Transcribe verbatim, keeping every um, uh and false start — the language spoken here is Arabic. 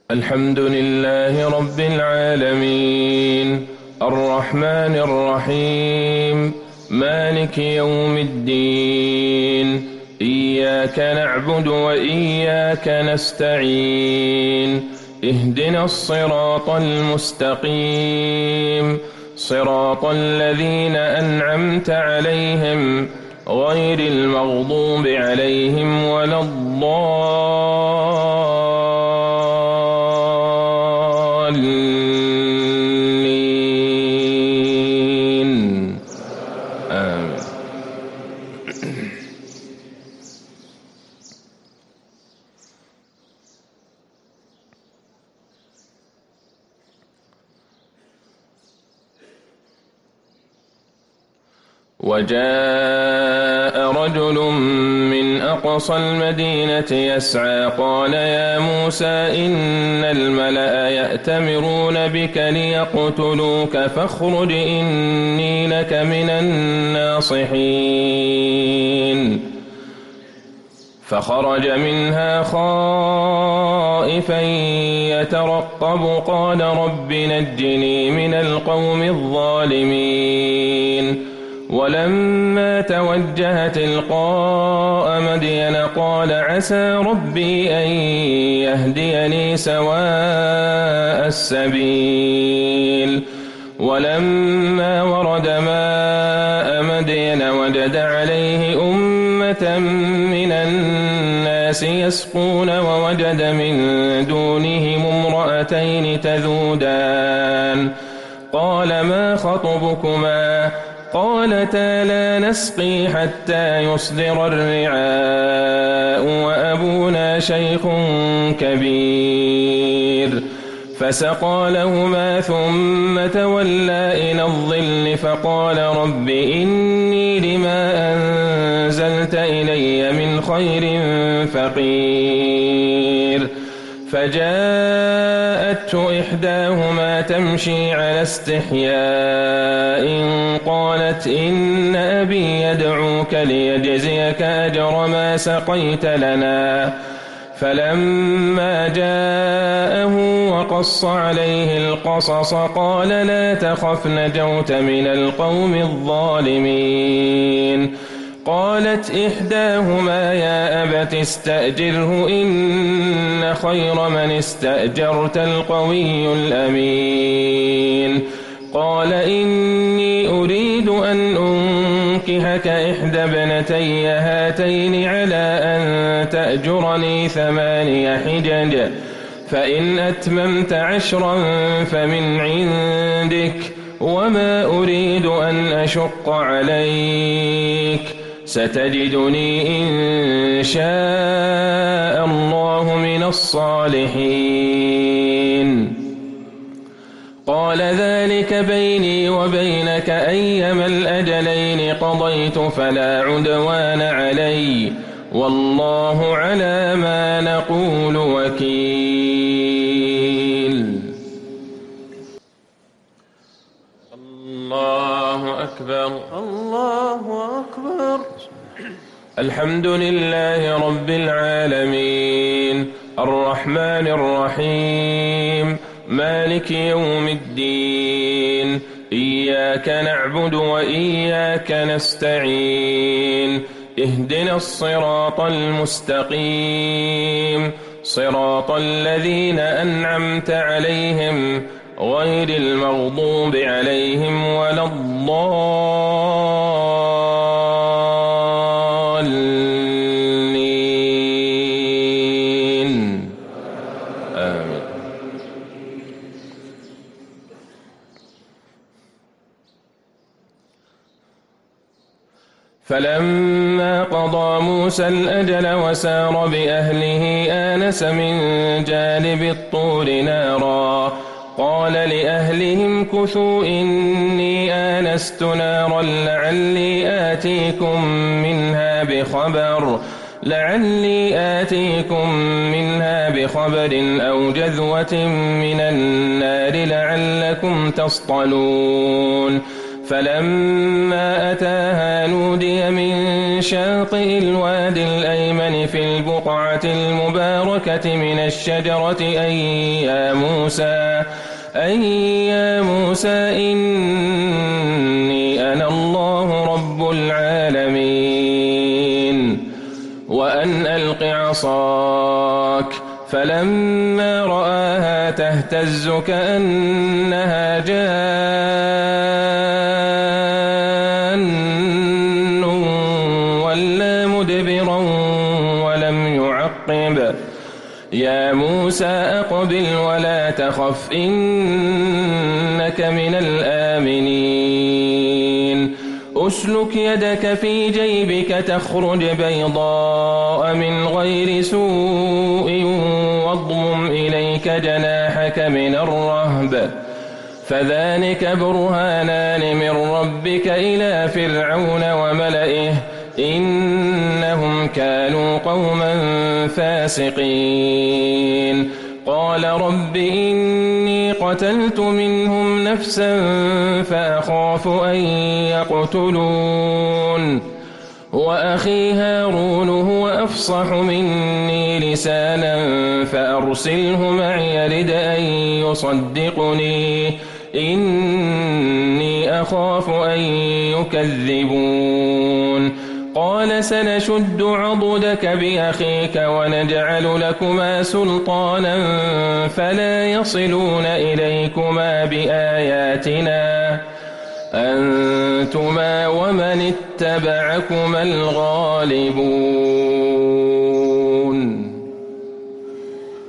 الحمد لله رب العالمين الرحمن الرحيم مالك يوم الدين إياك نعبد وإياك نستعين اهدنا الصراط المستقيم صراط الذين أنعمت عليهم غير المغضوب عليهم ولا الضالين آمين. وجاء رجل من أقصى المدينة يسعى قال يا موسى إن الملأ يأتمرون بك ليقتلوك فاخرج إني لك من الناصحين فخرج منها خائفا يترقب قال رب نجني من القوم الظالمين ولما توجه تلقاء مدين قال عسى ربي أن يهديني سواء السبيل ولما ورد ماء مدين وجد عليه أمة من الناس يسقون ووجد من دونهم امرأتين تذودان قال ما خطبكما قالتا لا نسقي حتى يصدر الرعاء وأبونا شيخ كبير فسقى لهما ثم تولى إلى الظل فقال رب إني لما أنزلت إلي من خير فقير فجاءته إحداهما تمشي على استحياء قالت إن أبي يدعوك ليجزيك أجر ما سقيت لنا فلما جاءه وقص عليه القصص قال لا تخف نجوت من القوم الظالمين قالت إحداهما يا أبت استأجره إن خير من استأجرت القوي الأمين قال إني أريد أن أنكحك إحدى ابنتي هاتين على أن تأجرني ثماني حجج فإن أتممت عشرا فمن عندك وما أريد أن أشق عليك ستجدني إن شاء الله من الصالحين قال ذلك بيني وبينك أيما الأجلين قضيت فلا عدوان علي والله على ما نقول وكيل. الله أكبر الله أكبر. الحمد لله رب العالمين الرحمن الرحيم مالك يوم الدين إياك نعبد وإياك نستعين اهدنا الصراط المستقيم صراط الذين أنعمت عليهم غير المغضوب عليهم ولا الضالين آمين. فلما قضى موسى الأجل وسار بأهله آنس من جانب الطور نارا قال لأهلهم كثوا إني آنست نارا لعلي آتيكم منها بخبر لعلي آتيكم منها بخبر أو جذوة من النار لعلكم تصطلون فلما أتاها نودي من شاطئ الوادي الأيمن في البقعة المباركة من الشجرة أن يا موسى أن يا موسى إني أنا الله رب العالمين وأن ألق عصاك فلما رآها تهتز كأنها جان ولا مدبرا ولم يعقب يا موسى أقبل ولا تخف إنك من الآمنين أسلك يدك في جيبك تخرج بيضاء من غير سوء واضمم إليك جناحك من الرهب فذلك برهانان من ربك إلى فرعون وملئه إنهم كانوا قوما فاسقين قال رب إني قتلت منهم نفسا فأخاف أن يقتلون وأخي هارون هو أفصح مني لسانا فأرسله معي يرد أن يصدقني إني أخاف أن يكذبون قال سنشد عضدك بأخيك ونجعل لكما سلطانا فلا يصلون إليكما بآياتنا أنتما ومن اتبعكما الغالبون